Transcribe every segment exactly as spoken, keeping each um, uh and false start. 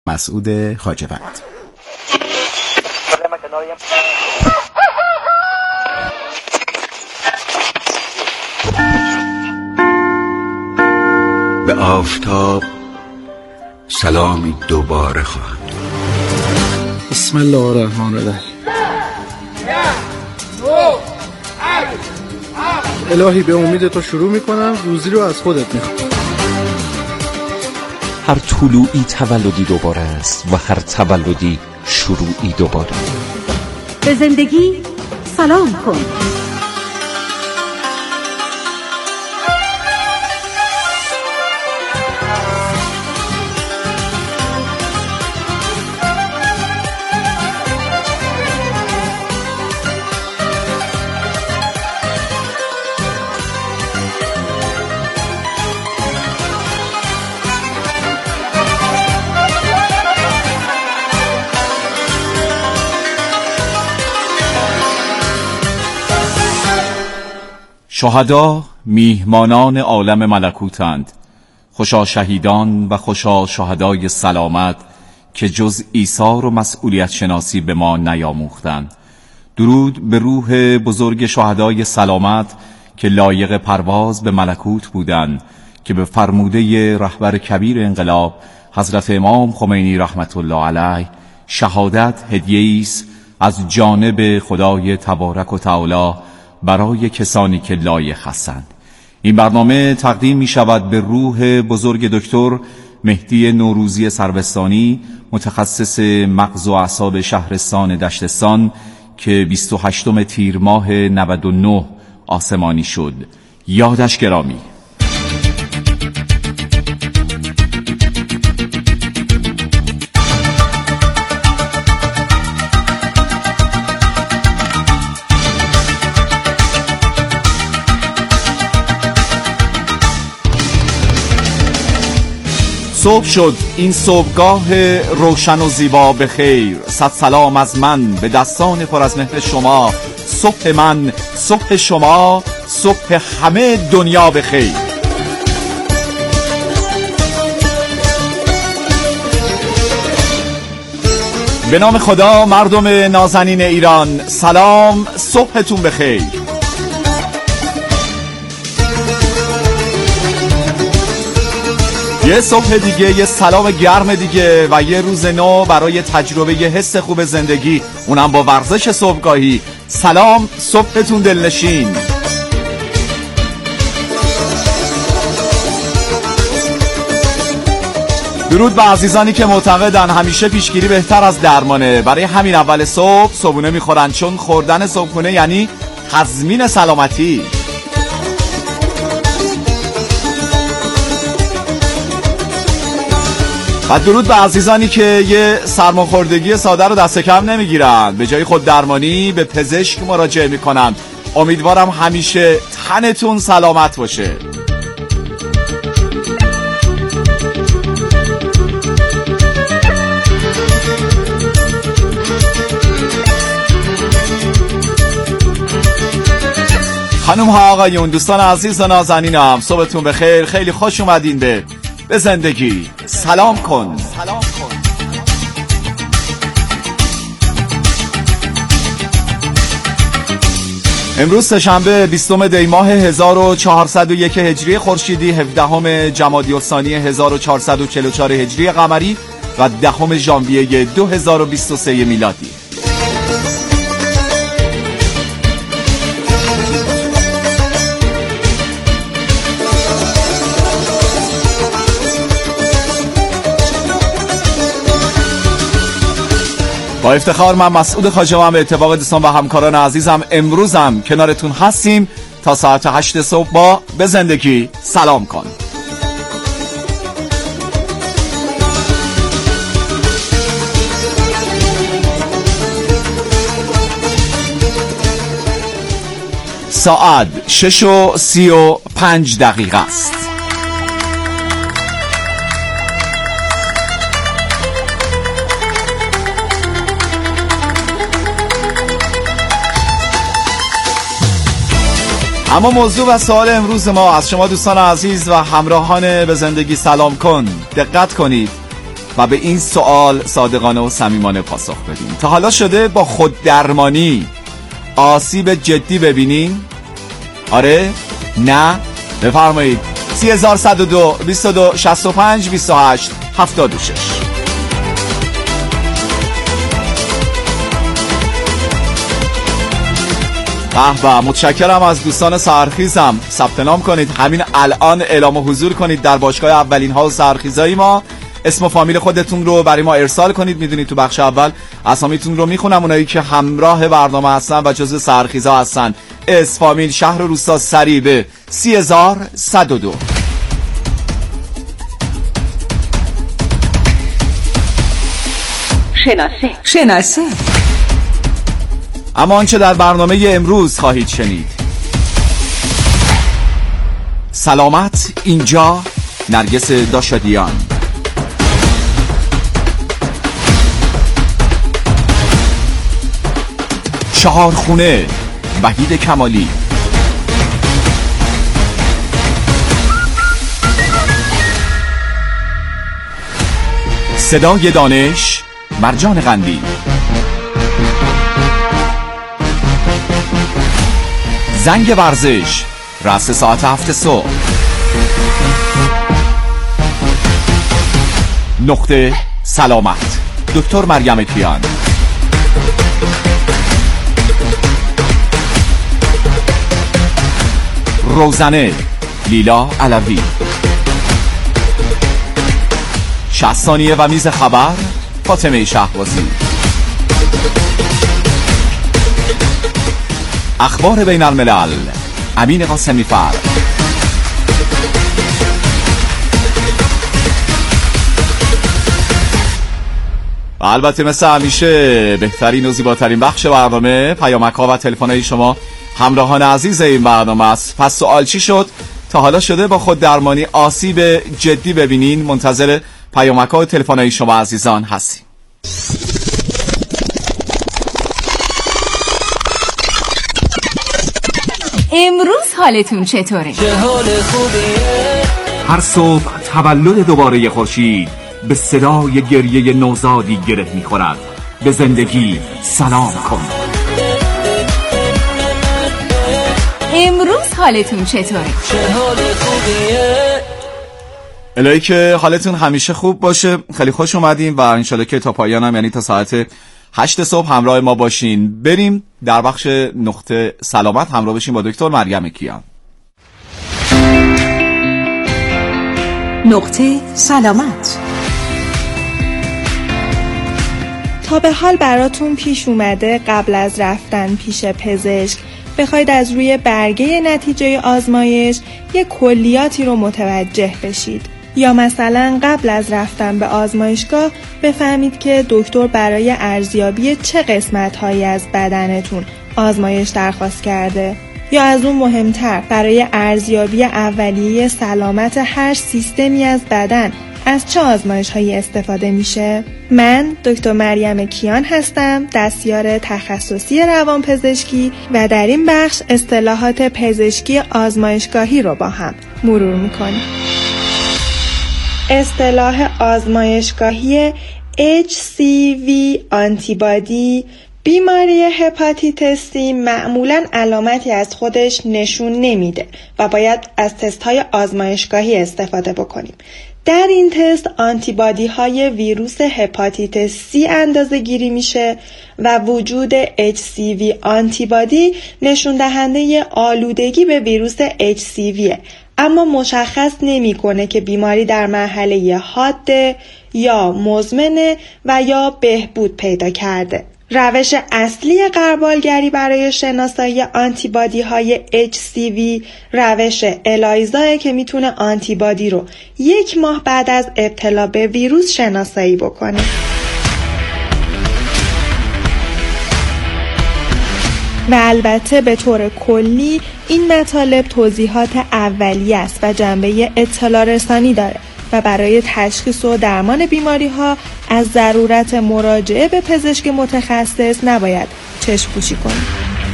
مسعود خواجه‌وند. به آفتاب سلامی دوباره خواهم. بسم الله الرحمن الرحیم. الهی به امید تو شروع میکنم، روزی رو از خودت میخوام. هر طلوعی تولدی دوباره است و هر تولدی شروعی دوباره. به زندگی سلام کن. شهدا میهمانان عالم ملکوتند، خوشا شهیدان و خوشا شهدای سلامت که جز ایثار و مسئولیت شناسی به ما نیاموختند. درود به روح بزرگ شهدای سلامت که لایق پرواز به ملکوت بودند، که به فرموده رهبر کبیر انقلاب حضرت امام خمینی رحمت الله علیه شهادت هدیه‌ای است از جانب خدای تبارک و تعالی برای کسانی که لایق هستند. این برنامه تقدیم می شود به روح بزرگ دکتر مهدی نوروزی سروستانی، متخصص مغز و اعصاب شهرستان دشتستان که بیست و هشتم تیر ماه نود و نه آسمانی شد. یادش گرامی. صبح شد این صبحگاه روشن و زیبا به خیر. صد سلام از من به دستان پر از مهر شما. صبح من، صبح شما، صبح همه دنیا به خیر. به نام خدا مردم نازنین ایران، سلام، صبحتون به خیر. یه صبح دیگه، یه سلام گرم دیگه و یه روز نو برای تجربه یه حس خوب زندگی، اونم با ورزش صبحگاهی. سلام، صبحتون دلنشین. درود به عزیزانی که معتقدن همیشه پیشگیری بهتر از درمانه. برای همین اول صبح صبحونه میخورن، چون خوردن صبحونه یعنی تضمین سلامتی. و درود به عزیزانی که یه سرماخوردگی ساده رو دست کم نمیگیرن، به جای خود درمانی به پزشک مراجعه میکنن. امیدوارم همیشه تنتون سلامت باشه. خانم ها آقایون، دوستان عزیز و نازنینم، صبحتون بخیر. خیلی خوش اومدین به به زندگی سلام کن. سلام کن. امروز سه‌شنبه بیستم دی ماه هزار و چهارصد و یک هجری خورشیدی، هفدهم جمادی الثانی هزار و چهارصد و چهل و چهار هجری قمری و دهم ژانویه دو هزار و بیست و سه میلادی. با افتخار من مسعود خواجه‌وند به اتفاق دوستان و همکاران عزیزم امروزم کنارتون هستیم تا ساعت هشت صبح با به زندگی سلام کن. ساعت شش و سی و پنج دقیقه است. اما موضوع و سوال امروز ما از شما دوستان عزیز و همراهان به زندگی سلام کن دقت کنید. و به این سوال صادقانه و صمیمانه پاسخ بدیم. تا حالا شده با خود درمانی آسیب جدی ببینین؟ آره؟ نه؟ بفرمایید. سی هزار صد و دو بیست و دو شصت و پنج بیست و هشت هفتاد و شش. به به، متشکرم از دوستان سرخیزم. ثبت نام کنید، همین الان اعلام حضور کنید در باشگاه اولین ها و سرخیزای ما. اسم و فامیل خودتون رو برای ما ارسال کنید. میدونید تو بخش اول اسامیتون رو میخونم، اونایی که همراه برنامه هستن و جزو سرخیزا هستن. اسم، فامیل، شهر و روستا سریع به سی هزار صد و دو. شناسه شناسه اما آنچه در برنامه امروز خواهید شنید: سلامت اینجا، نرگس داشادیان. چهارخونه، وحید کمالی. صدای دانش، مرجان قندی. زنگ ورزش، رأس ساعت هفت صبح. نقطه سلامت، دکتر مریم کیان. روزنه، لیلا علوی. شصت ثانیه و میز خبر، فاطمه شهبازی. اخبار بین الملل، امین قاسمی فر. و البته مثل همیشه بهترین و زیباترین بخش برنامه، پیامک‌ها و تلفن‌های شما همراهان عزیز این برنامه است. پس سوال چی شد؟ تا حالا شده با خود درمانی آسیب جدی ببینین؟ منتظر پیامک‌ها و تلفن‌های شما عزیزان هستیم. امروز حالتون چطوره؟ چه حال خوبیه؟ هر صبح تولد دوباره خورشید به صدای گریه نوزادی گره می‌خورد. به زندگی سلام کن. امروز حالتون چطوره؟ چه حال خوبیه؟ الهی که حالتون همیشه خوب باشه. خیلی خوش اومدیم و انشالله که تا پایان هم، یعنی تا ساعت هشت صبح همراه ما باشین. بریم در بخش نقطه سلامت همراه بشیم با دکتر مریم کیان. نقطه سلامت. تا به حال براتون پیش اومده قبل از رفتن پیش پزشک بخواید از روی برگه نتیجه آزمایش یک کلیاتی رو متوجه بشید، یا مثلا قبل از رفتن به آزمایشگاه بفهمید که دکتر برای ارزیابی چه قسمت‌هایی از بدنتون آزمایش درخواست کرده، یا از اون مهمتر برای ارزیابی اولیه سلامت هر سیستمی از بدن از چه آزمایش‌هایی استفاده میشه؟ من دکتر مریم کیان هستم، دستیار تخصصی روانپزشکی، و در این بخش اصطلاحات پزشکی آزمایشگاهی رو با هم مرور میکنیم. اصطلاح آزمایشگاهی اچ سی وی آنتیبادی، بیماری هپاتیتس سی معمولاً علامتی از خودش نشون نمیده و باید از تست‌های آزمایشگاهی استفاده بکنیم. در این تست آنتیبادی های ویروس هپاتیتس سی اندازه گیری میشه و وجود اچ سی وی آنتیبادی نشون دهنده آلودگی به ویروس اچ سی وی، اما مشخص نمیکنه که بیماری در مرحله حاده یا مزمنه و یا بهبود پیدا کرده. روش اصلی غربالگری برای شناسایی آنتیبادی های اچ سی وی روش الایزا که میتونه آنتیبادی رو یک ماه بعد از ابتلا به ویروس شناسایی بکنه. و البته به طور کلی این مطالب توضیحات اولیه است و جنبه اطلاع رسانی داره و برای تشخیص و درمان بیماری ها از ضرورت مراجعه به پزشک متخصص نباید چشم پوشی کنیم.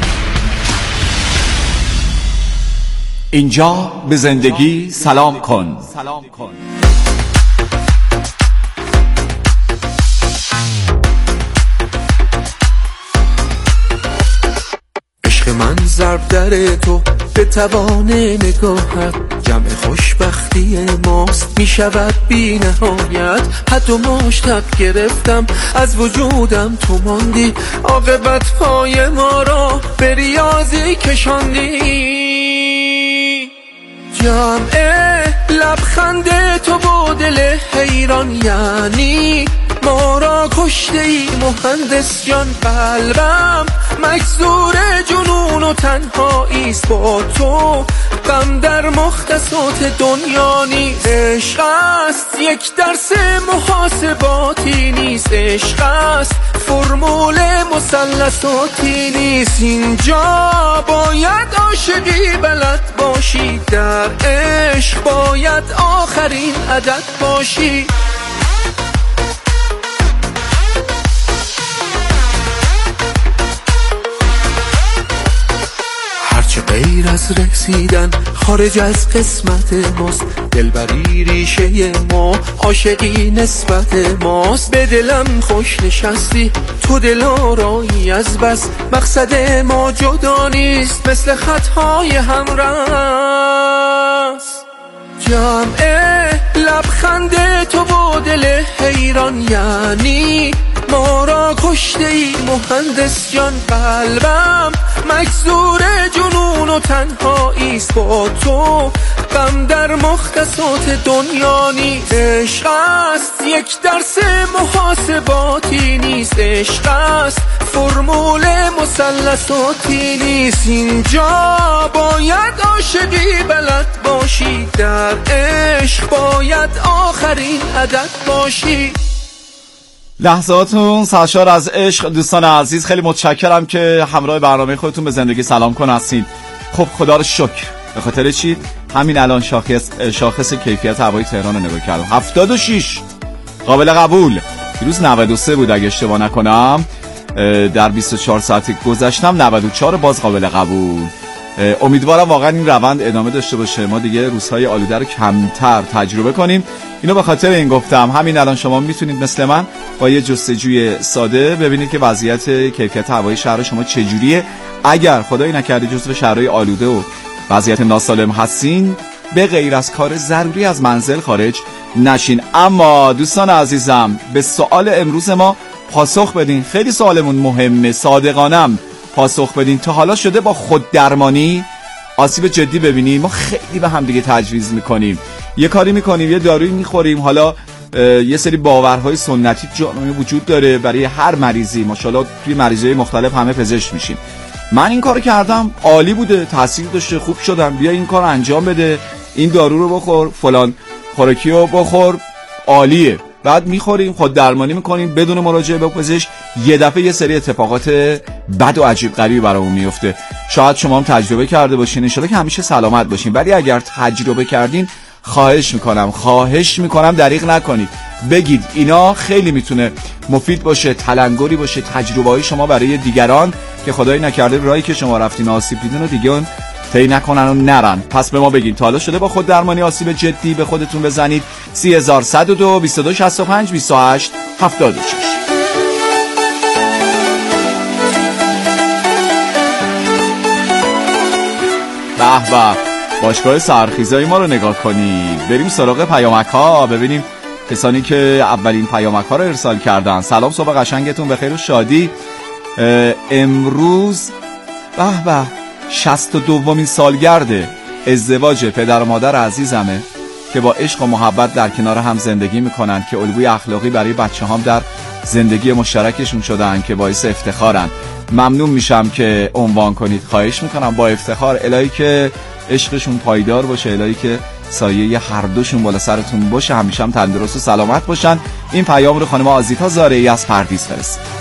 اینجا به زندگی سلام کن. ضرب در تو به توان نگاهت جمع خوشبختی ماست می شود بی نهایت. حد و مشتب گرفتم از وجودم تو ماندی، عاقبت پای ما را به ریاضی کشاندی. جمع لبخند تو با دل حیران، یعنی ما را کشته ای مهندس جان. قلبم مکسور جنون و تنهاییست با تو، غم در مختصات دنیا نیست. عشق است یک درس محاسباتی نیست، عشق است فرمول مثلثاتی نیست. اینجا باید عاشقی بلد باشی، در عشق باید آخرین عدد باشی. هرچه غیر از رسیدن خارج از قسمت ماست، دلبری ریشه ما، عاشقی نسبت ماست. به دلم خوش نشستی تو دلارایی از بس، مقصد ما جدا نیست مثل خطهای همرس. جمع لبخند تو با دل حیران، یعنی ما را کشته ای مهندس جان. قلبم مکسور جنون و تنهاییست با تو، غم در مختصات دنیا نیست. عشق است یک درس محاسباتی نیست، عشق است فرمول مثلثاتی نیست. اینجا باید عاشقی بلد باشی، در عشق باید آخرین عدد باشی. لحظاتون سرشار از عشق. دوستان عزیز خیلی متشکرم که همراه برنامه خودتون به زندگی سلام کن هستین. خب خدا رو شکر. به خاطر چی؟ همین الان شاخص شاخص کیفیت هوای تهران رو نگاه کردم، هفتاد و شش قابل قبول. دیروز نود و سه بود اگه اشتباه نکنم، در بیست و چهار ساعت گذشتم نود و چهار باز قابل قبول. امیدوارم واقعا این روند ادامه داشته باشه، ما دیگه روزهای آلوده رو کمتر تجربه کنیم. اینو به خاطر این گفتم. همین الان شما میتونید مثل من با یه جستجوی ساده ببینید که وضعیت کیفیت هوای شهر شما چجوریه. اگر خدایی نکرده جزو شهرهای آلوده و وضعیت ناسالم هستین، به غیر از کار ضروری از منزل خارج نشین. اما دوستان عزیزم به سوال امروز ما پاسخ بدین. خیلی سوالمون مهمه، صادقانم پاسخ بدین. تا حالا شده با خود درمانی آسیب جدی ببینیم؟ ما خیلی به هم دیگه تجویز میکنیم، یه کاری میکنیم، یه دارویی میخوریم، حالا یه سری باورهای سنتی جامعه وجود داره برای هر مریضی. ماشاءالله توی مریضای مختلف همه پزشک میشیم. من این کارو کردم، عالی بوده، تاثیر داشته، خوب شدم، بیا این کارو انجام بده، این دارو رو بخور، فلان خوراکی رو بخور، عالیه. بعد میخوریم، خود درمانی میکنیم بدون مراجعه به پزشک، یه دفعه یه سری اتفاقات بد و عجیب غریبی برامون میفته. شاید شما هم تجربه کرده باشین، ان شاءالله که همیشه سلامت باشین. ولی اگر تجربه کردین خواهش میکنم خواهش میکنم دریغ نکنید، بگید. اینا خیلی میتونه مفید باشه، تلنگری باشه، تجربه های شما برای دیگران که خدایی نکرده راهی که شما رفتین آسیب دیدن و دیگه اون طی نکنن و نرن. پس به ما بگین تا حالا شده با خود درمانی آسیب جدی به خودتون بزنید. سی هزار صد و دو بیست و دو شصت و پنج بیست و هشت هفتاد و شش. به به، باشگاه سرخیزای ما رو نگاه کنید. بریم سراغ پیامک ها ببینیم کسانی که اولین پیامک ها رو ارسال کردن. سلام، صبح قشنگتون بخیر و شادی. امروز به به شصت و دومین سالگرد ازدواج پدر و مادر عزیزمه که با عشق و محبت در کنار هم زندگی میکنن، که الگوی اخلاقی برای بچه هم در زندگی مشترکشون شدن که باعث افتخارن. ممنون میشم که عنوان کنید، خواهش میکنم با افتخار. الهی که عشقشون پایدار باشه، الهی که سایه هر دوشون بالا سرتون باشه، همیشه هم تندرست و سلامت باشن. این پیام رو خانم آزیتا زارعی از پردیس فرستاد.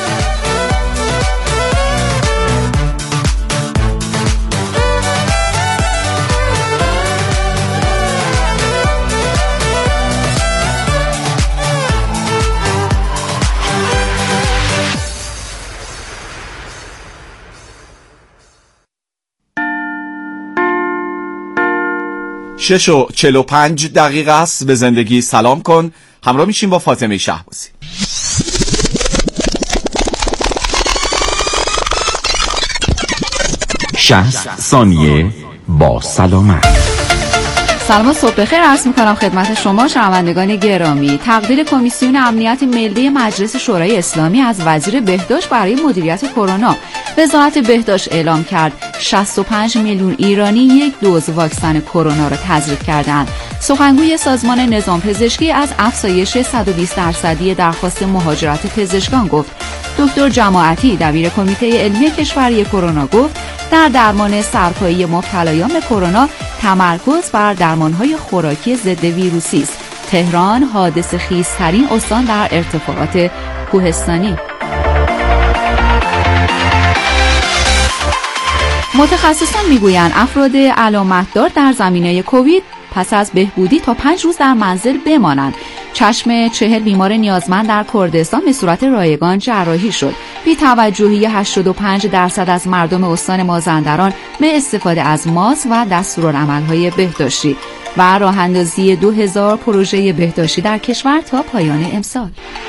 شش و چل و پنج دقیقه است. به زندگی سلام کن همراه میشیم با فاطمه شهبازی. شصت ثانیه با سلامت. سلام و صبح بخیر عرض می‌کنم خدمت شما شنوندگان گرامی. تقدیر کمیسیون امنیت ملی مجلس شورای اسلامی از وزیر بهداشت برای مدیریت کرونا. وزارت بهداشت اعلام کرد شصت و پنج میلیون ایرانی یک دوز واکسن کرونا را تزریق کردند. سخنگوی سازمان نظام پزشکی از افزایش صد و بیست درصدی درخواست مهاجرت پزشکان گفت. دکتر جماعتی دبیر کمیته علمی کشوری کرونا گفت در درمان سرپایی مبتلایان به کرونا تمرکز بر درمانهای خوراکی ضد ویروسی است. تهران حادثه خیزترین استان در ارتفاعات کوهستانی. متخصصان میگویند افراد علامتدار در زمینه کووید پس از بهبودی تا پنج روز در منزل بمانند. چشم چهل بیمار نیازمند در کردستان به صورت رایگان جراحی شد. بی توجهی هشتاد و پنج درصد از مردم استان مازندران به استفاده از ماسک و دستورالعمل‌های بهداشتی و راه اندازی دو هزار پروژه بهداشتی در کشور تا پایان امسال.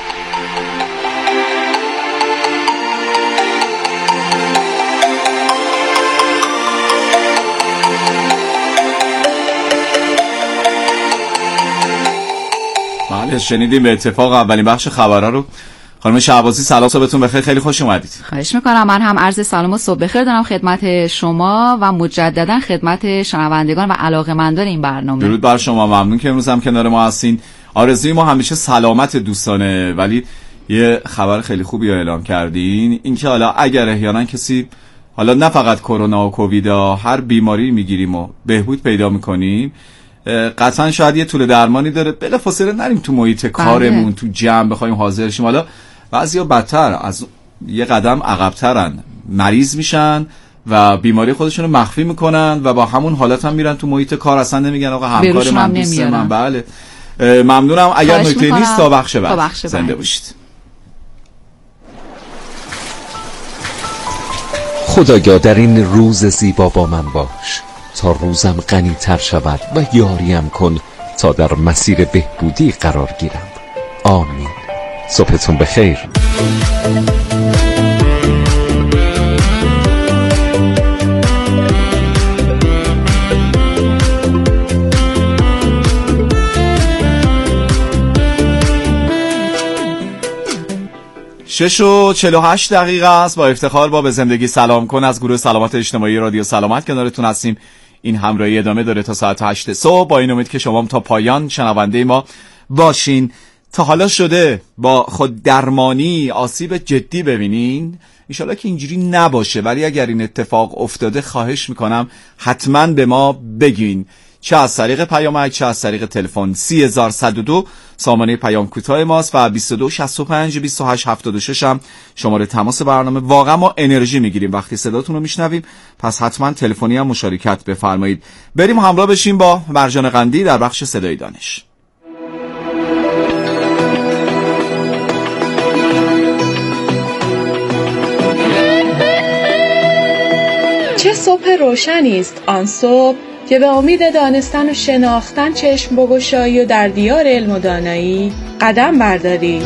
بله شنیدیم به اتفاق اولین بخش خبرها رو. خانم شعبازی سلام، صبحتون بخیر، خیلی خوش اومدید. خواهش میکنم. من هم عرض سلام و صبح بخیر دارم خدمت شما و مجددا خدمت شنوندگان و علاقه‌مندان این برنامه. درود بر شما، ممنون که امروز هم کنار ما هستین. آرزوی ما همیشه سلامت دوستانه، ولی یه خبر خیلی خوبی رو اعلام کردین، اینکه حالا اگر احیانا کسی حالا نه فقط کرونا و کووید، هر بیماری میگیریم و بهبود پیدا میکنیم، قطعا شاید یه طول درمانی داره، بلافاصله نریم تو محیط کارمون تو جمع بخوایم حاضر شیم. حالا بعضیا بدتر از یه قدم عقب‌ترن، مریض میشن و بیماری خودشون رو مخفی میکنن و با همون حالت هم میرن تو محیط کار، اصلا نمیگن آقا همکار من دوست من. بله ممنونم. اگر نکته نیست تا بخش بعد زنده باشید. خدایا در این روز زیبا با من باش تا روزم غنی تر شود و یاریم کن تا در مسیر بهبودی قرار گیرم. آمین. صبحتون بخیر. شش و چهل و هشت دقیقه است. با افتخار با به زندگی سلام کن از گروه سلامت اجتماعی رادیو سلامت کنارتون هستیم. این همراهی ادامه داره تا ساعت هشت صبح، با این امید که شما تا پایان شنونده ما باشین. تا حالا شده با خود درمانی آسیب جدی ببینین؟ انشالله که اینجوری نباشه، ولی اگر این اتفاق افتاده خواهش میکنم حتما به ما بگین، چه از طریق پیامک چه از طریق تلفن. سی هزار و صد و دو سامانه پیام کوتاه ماست و بیست و دو شصت و پنج بیست و هشت هفتاد و شش هم شماره تماس برنامه. واقعا ما انرژی میگیریم وقتی صداتون رو میشنویم، پس حتما تلفنی هم مشارکت بفرمایید. بریم همراه بشیم با مرجان قندی در بخش صدای دانش. چه صبح روشنی است آن صبح که به امید دانستن و شناختن چشم بگشایی و در دیار علم و دانایی قدم برداری.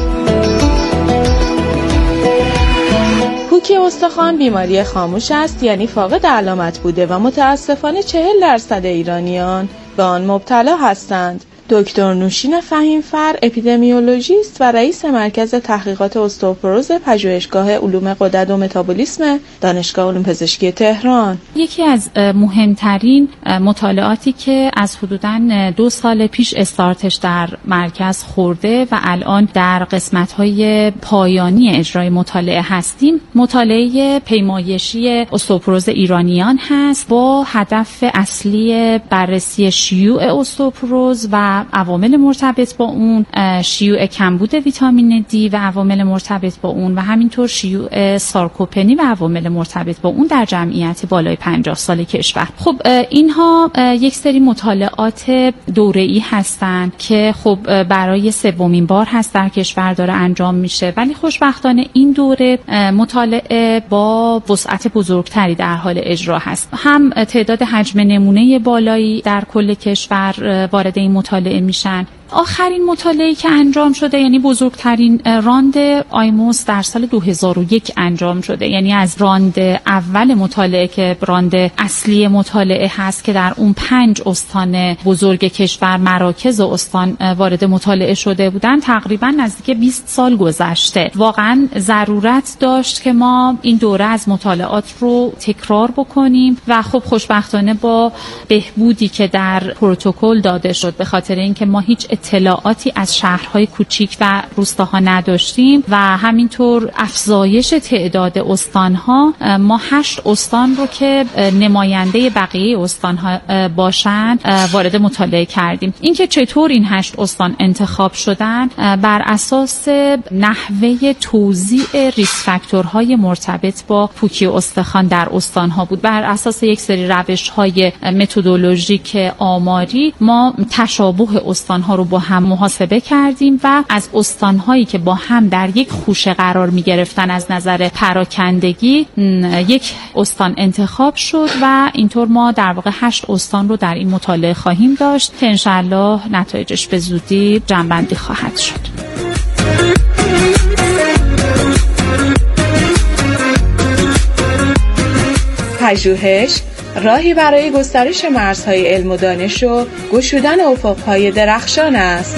پوکی استخوان بیماری خاموش است، یعنی فاقد علامت بوده و متاسفانه چهل درصد ایرانیان به آن مبتلا هستند. دکتر نوشین فهیمفر اپیدمیولوژیست و رئیس مرکز تحقیقات استئوپروز پژوهشگاه علوم غدد و متابولیسم دانشگاه علوم پزشکی تهران. یکی از مهمترین مطالعاتی که از حدوداً دو سال پیش استارتش در مرکز خورده و الان در قسمت‌های پایانی اجرای مطالعه هستیم، مطالعه پیمایشی استئوپروز ایرانیان هست با هدف اصلی بررسی شیوع استئوپروز و عوامل مرتبط با اون، شیوع کمبود ویتامین دی و عوامل مرتبط با اون و همینطور شیوع سارکوپنی و عوامل مرتبط با اون در جمعیت بالای پنجاه سال کشور. خب اینها یک سری مطالعات دوره‌ای هستند که خب برای سومین بار هست در کشور داره انجام میشه، ولی خوشبختانه این دوره مطالعه با وسعت بزرگتری در حال اجرا هست. هم تعداد حجم نمونه بالایی در کل کشور وارد این مطالعه میشن آخرین مطالعه‌ای که انجام شده، یعنی بزرگترین راند آیموس در سال دو هزار و یک انجام شده، یعنی از راند اول مطالعه که راند اصلی مطالعه هست که در اون پنج استان بزرگ کشور، مراکز استان وارد مطالعه شده بودن، تقریبا نزدیک بیست سال گذشته. واقعا ضرورت داشت که ما این دوره از مطالعات رو تکرار بکنیم و خب خوشبختانه با بهبودی که در پروتکل داده شد، به خاطر اینکه ما هیچ اطلاعاتی از شهرهای کوچیک و روستاها نداشتیم و همینطور افزایش تعداد استانها، ما هشت استان رو که نماینده بقیه استانها باشن وارد مطالعه کردیم. اینکه چطور این هشت استان انتخاب شدن بر اساس نحوه توزیع ریسک فاکتورهای مرتبط با پوکی استخوان در استانها بود. بر اساس یک سری روش‌های متدولوژیک آماری ما تشابه استانها رو با هم محاسبه کردیم و از استانهایی که با هم در یک خوشه قرار می گرفتن از نظر پراکندگی یک استان انتخاب شد و اینطور ما در واقع هشت استان رو در این مطالعه خواهیم داشت که انشالله نتایجش به زودی جمع‌بندی خواهد شد. پژوهش راهی برای گسترش مرزهای علم و دانش و گشودن افقهای درخشان است.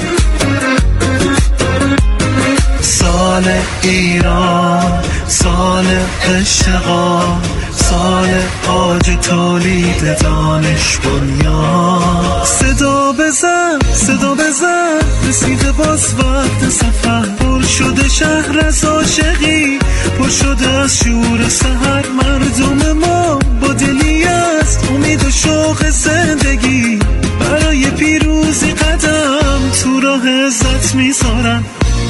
سال ایران، سال اشتغال، سال آج تولید دانش بنیان. صدا بزن، صدا بزن، رسیده باز وقت سفر. پر شده شهر از عاشقی، پر شده از شور سحر. مردم ما با دلی است، امید و شوق زندگی. برای پیروزی قدم تو راه عزت میذارن.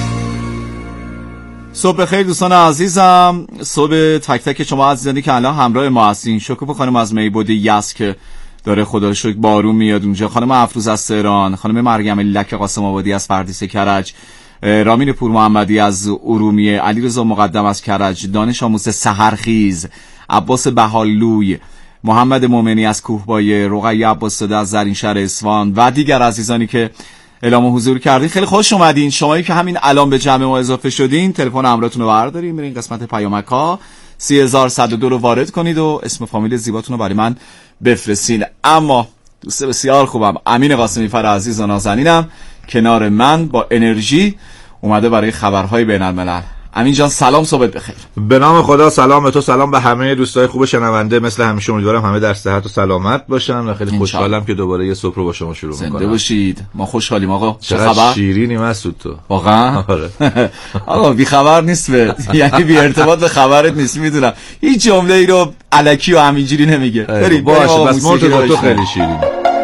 صبح بخیر دوستان عزیزم، صبح تک تک شما عزیزانی که الان همراه ما هستین. شکوفا خانم از میبود یزد که داره خدا رو شکر بارون میاد اونجا، خانم افروز از تهران، خانم مریم لک قاسم آبادی از فردیس کرج، رامین پور محمدی از ارومیه، علیرضا مقدم از کرج، دانش آموز سحرخیز، عباس بهالوی، محمد مومنی از کوهبایه، رقیه عباس‌زاده از زرینشهر اصفهان و دیگر عزیزانی که اعلام حضور کردین. خیلی خوش اومدین. شمایی که همین الان به جمع ما اضافه شدین، تلفن همراهتون رو بردارین، برین قسمت پیامک‌ها سه هزار و صد و دو رو وارد کنید و اسم فامیل زیباتون رو برای من بفرستین. اما دوست بسیار خوبم امین قاسمی فر عزیز و نازنینم کنار من با انرژی اومده برای خبرهای بین‌الملل. امین جان سلام، صبحت بخیر. به نام خدا، سلام به تو، سلام به همه دوستای خوب شنونده. مثل همیشه امیدوارم همه در صحت و سلامت باشن و خیلی خوشحالم که دوباره یه صبح رو با شما شروع می‌کنم. زنده باشید. ما خوشحالیم آقا. چه خبر؟ شیرینی مسعود تو. واقعا؟ آره. آقا بی خبر نیست به یعنی بی ارتباط به خبرت نیست، میدونم. هیچ جمله ای رو الکی و همینجوری نمیگه. بریم باشه، بس ما تو خیلی شیرینی.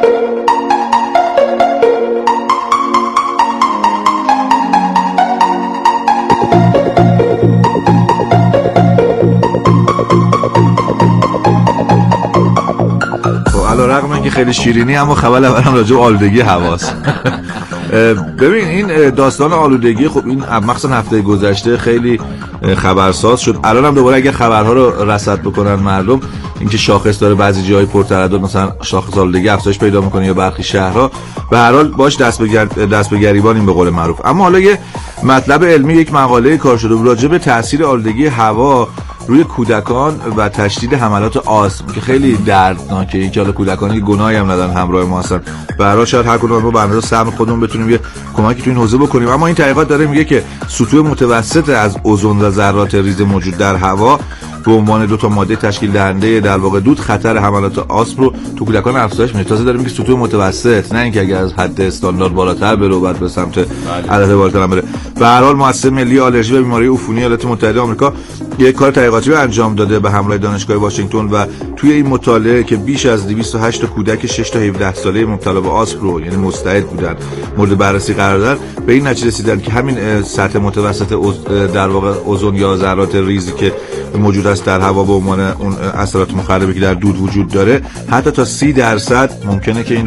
علیرغم اینکه خیلی شیرینی، اما خبر اولم راجع به آلودگی هواست. ببین این داستان آلودگی، خب این مخصوصا هفته گذشته خیلی خبرساز شد. الان هم دوباره اگر خبرها رو رصد بکنن مردم، اینکه شاخص داره بعضی جاهای پرتردد، مثلا شاخص آلودگی افزایش پیدا میکنه یا برخی شهرها، به هر حال باش دست به دست به گریبانیم به قول معروف. اما حالا یه مطلب علمی، یک مقاله کار شده راجع به تاثیر آلودگی هوا روی کودکان و تشدید حملات آسم که خیلی دردناکه. اینکه حالا کودکانی گناهی هم ندارن همراه ما هستن، به هر حال شاید هر کدوم ما به اندازه سهم خودمون بتونیم یه کمکی تو این حوزه بکنیم. اما این تحقیقات داره میگه که سطوح متوسط از اوزون و ذرات ریز موجود در هوا به عنوان دو تا ماده تشکیل دهنده در واقع دود خطر حملات آسم رو تو کودکان افزایش میده. تازه داره میگه سطوح متوسط، نه اینکه اگر از حد استاندارد بالاتر بره و بعد به سمت عدد بالاتر بره. به هر حال مؤسسه ملی آلرژی و بیماری عفونی ایالات متحده آمریکا یک کار تحقیقاتی رو انجام داده به همراه دانشگاه واشنگتن و توی این مطالعه که بیش از دویست و هشت تا کودک شش تا هفده ساله مبتلا به آسم رو، یعنی مستعد بودن، مورد بررسی قرار دادن، به این نتیجه رسیدن که همین سطح متوسط در واقع اوزون یا ذرات ریزی که موجود است در هوا به عنوان اون اثرات مخربی که در دود وجود داره، حتی تا سی درصد ممکنه که این رو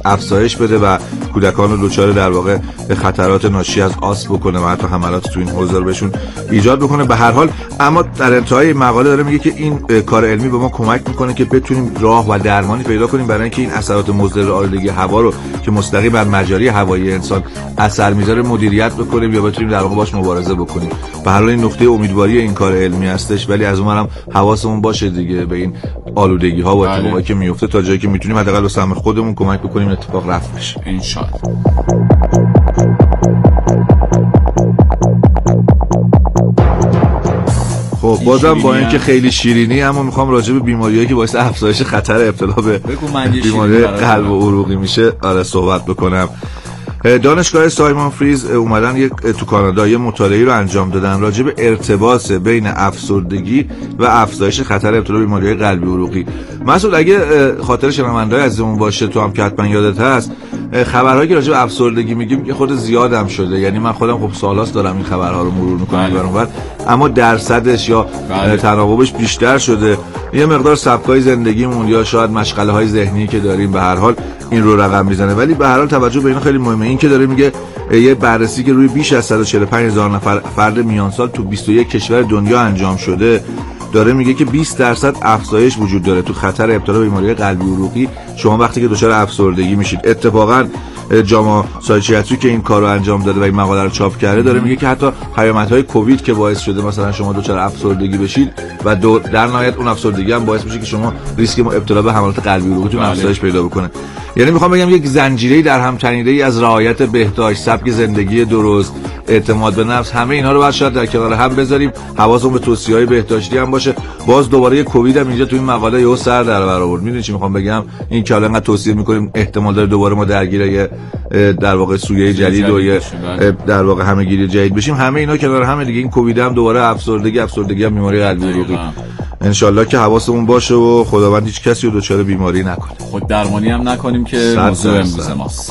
افزایش بده و کودکان رو دچار در واقع خطرات ناشی از آسم بکنه و حتی حملات تو این حوزه رو بهشون ایجاد بکنه. به هر حال اما در انتهای مقاله داره میگه که این کار علمی به ما کمک میکنه که بتونیم راه و درمانی پیدا کنیم برای اینکه این اثرات مضر آلودگی هوا رو که مستقیم بر مجاری هوایی انسان اثر میذاره مدیریت بکنیم یا بتونیم در واقع باش مبارزه بکنیم. به هر حال این نقطه امیدواری این کار علمی هستش، ولی از اونورم حواسمون باشه دیگه به این آلودگی ها و اتفاقایی که میفته تا جایی که میتونیم حداقل به سهم خودمون کمک بکنیم اتفاق رفع بشه ان شاء الله. خب بازم با اینکه خیلی شیرینی اما میخوام راجع به بیماریایی که باعث افزایش خطر ابتلا به بیماری قلب و عروقی میشه آره صحبت بکنم. دانشگاه سایمون فریز اومدن یک تو کانادا یه مطالعه‌ای رو انجام دادن راجع به ارتباط بین افسردگی و افزایش خطر ابتلا به بیماری‌های قلبی و عروقی. مسعود اگه خاطر شنونده‌های عزیزمون باشه تو هم که حتما یادت هست خبرهایی که راجع به افسردگی میگیم که خود زیادم شده، یعنی من خودم خب سالاست دارم این خبرها رو مرور میکنم برام، اما درصدش یا تناوبش بیشتر شده. یه مقدار سبکای زندگیمون یا شاید مشغله‌های ذهنی که داریم به هر حال این رو رقم میزنه، ولی به هر حال توجه به اینا خیلی مهمه. این که داره میگه یه بررسی که روی بیش از صد و چهل و پنج هزار نفر فرد میان سال تو بیست و یک کشور دنیا انجام شده داره میگه که بیست درصد افزایش وجود داره تو خطر ابتلا به بیماری قلبی و عروقی شما وقتی که دچار افسردگی میشید. اتفاقا جاما سایکیاتری که این کارو انجام داده و این مقاله رو چاپ کرده داره میگه که حتی پیامدهای کووید که باعث شده مثلا شما دچار افسردگی بشید و در نهایت اون افسردگی هم باعث میشه که شما ریسک ابتلا به حملات قلبی و عروقیتون افزایش پیدا بکنه. یعنی میخوام بگم یک زنجیره‌ای در هم تنیده‌ای از رعایت بهداشت، سبک زندگی درست، اعتماد به نفس، همه اینها رو باید شاید در کنار هم بذاریم، حواسمون به توصیه‌های بهداشتی هم باشه. باز دوباره کووید هم اینجا تو این مقاله یهو سر در بر آورد. میدونی چی میخوام بگم؟ این که الان انقدر توصیه می‌کنیم احتمال داره دوباره ما درگیر در واقع سویه جدید و یه در واقع همه‌گیری جدید بشیم. همه اینا کنار هم دیگه، این کووید هم دوباره افسردگی، افسردگی هم بیماری قلبی و عروقی. انشالله که حواسمون باشه و خداوند هیچ کسی رو دچار بیماری نکنه. خود درمانی هم نکنیم که موضوع امروز ماست.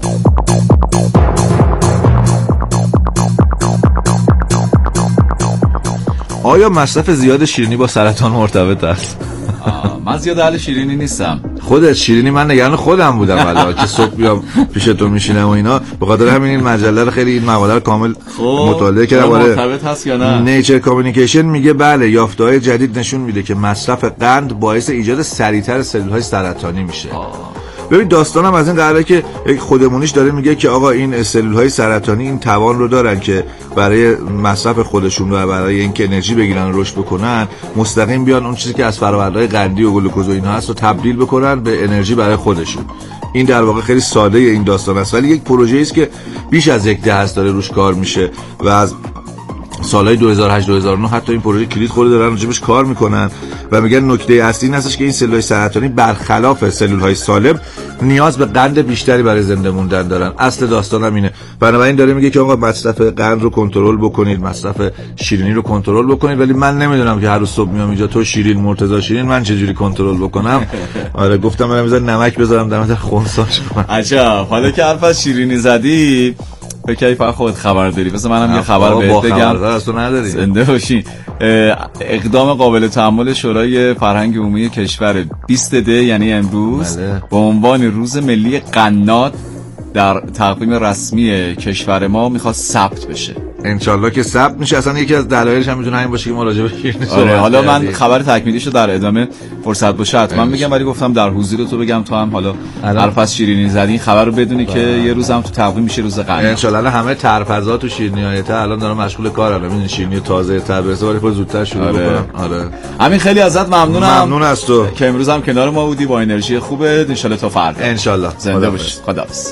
آیا مصرف زیاد شیرینی با سرطان مرتبط است؟ من زیاد اهل شیرینی نیستم. خودت شیرینی؟ من نگران خودم بودم والا که صبح بیام پیش تو میشینم و اینا، به خاطر همین این مجله رو خیلی این مقاله رو کامل مطالعه کردم. مرتبط هست یا نه؟ نیچر کامیونیکیشن میگه بله، یافته‌های جدید نشون میده که مصرف قند باعث ایجاد سریعتر سلول‌های سرطانی میشه. آه. ببین داستانم از این قراره که خودمونیش داره میگه که آقا این سلول‌های سرطانی این توان رو دارن که برای مصرف خودشون و برای اینکه انرژی بگیرن و رشد بکنن مستقیم بیان اون چیزی که از فرآوردهای قندی و گلوکوز و اینها هست رو تبدیل بکنن به انرژی برای خودشون. این در واقع خیلی ساده این داستان است، ولی یک پروژه‌ای است که بیش از یک دهه است داره روش کار میشه و از سالهای دو هزار و هشت دو هزار و نه حتی این پروژه کلید خورده دارن راجبش کار میکنن و میگن نکته اصلی این هستش که این سلول‌های سرطانی برخلاف سلول‌های سالم نیاز به قند بیشتری برای زنده موندن دارن. اصل داستانم اینه. بنابراین داره میگه که آقا مصرف قند رو کنترل بکنید، مصرف شیرینی رو کنترل بکنید، ولی من نمیدونم که هر روز صبح میام اینجا تو شیرین مرتضی شیرین من چه جوری کنترل بکنم. آره گفتم برام بذار نمک بذارم دم خونساش کنم. عجب، حالا که حرف از شیرینی زدی بکی فقط خودت خبر داری، بس منم یه خبر بهت بگم. از تو نداری. زنده باشین. اقدام قابل تأمل شورای فرهنگ عمومی کشور بیست دی یعنی امروز به عنوان روز ملی قنات در تقویم رسمی کشور ما میخواد ثبت بشه. انشالله که ثبت میشه. اصلا یکی از دلایلش هم میتونه همین باشه که ما راجع به شیرینی صحبت آره حالا من خبر تکمیلیشو در ادامه فرصت باشه حتما میگم، ولی گفتم در حضور تو بگم تو هم حالا حرف از شیرینی زدین خبر رو بدونی که یه روزم تو تقویم میشه روز قنات. انشالله همه ترفضا تو شیرینی‌ها الان دارم مشغول کارم، میدونی شیرینی تازه تر برسه ولی خود زودتر شروع آره. بکنم. آره همین خیلی ازت ممنونم. ممنون از تو که امروز هم کنار ما بودی با انرژی خوبه. ان شاءالله تا فردا انشالله زنده باشی. خداحافظ.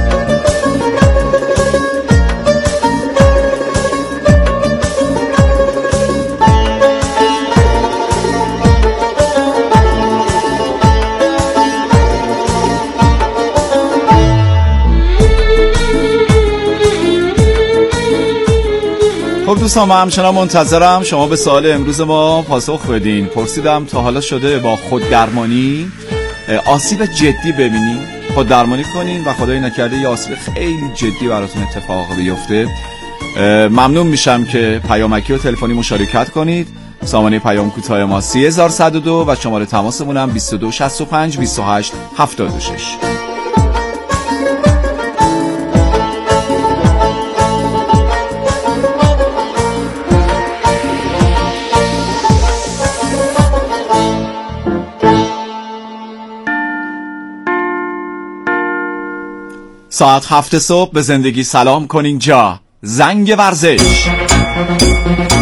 خب دوستان من همچنان منتظرم شما به سوال امروز ما پاسخ بدین. پرسیدم تا حالا شده با خوددرمانی آسیب جدی ببینین، خوددرمانی کنین و خدای نکرده یه آسیب خیلی جدی براتون اتفاق بیفته؟ ممنون میشم که پیامکی و تلفنی مشارکت کنید. سامانه پیام کوتاه ما سه هزار و صد و دو و شماره تماسمون هم بیست و دو شصت و پنج بیست و هشت هفتاد و شش. ساعت هفت صبح به زندگی سلام کنین جا زنگ ورزش.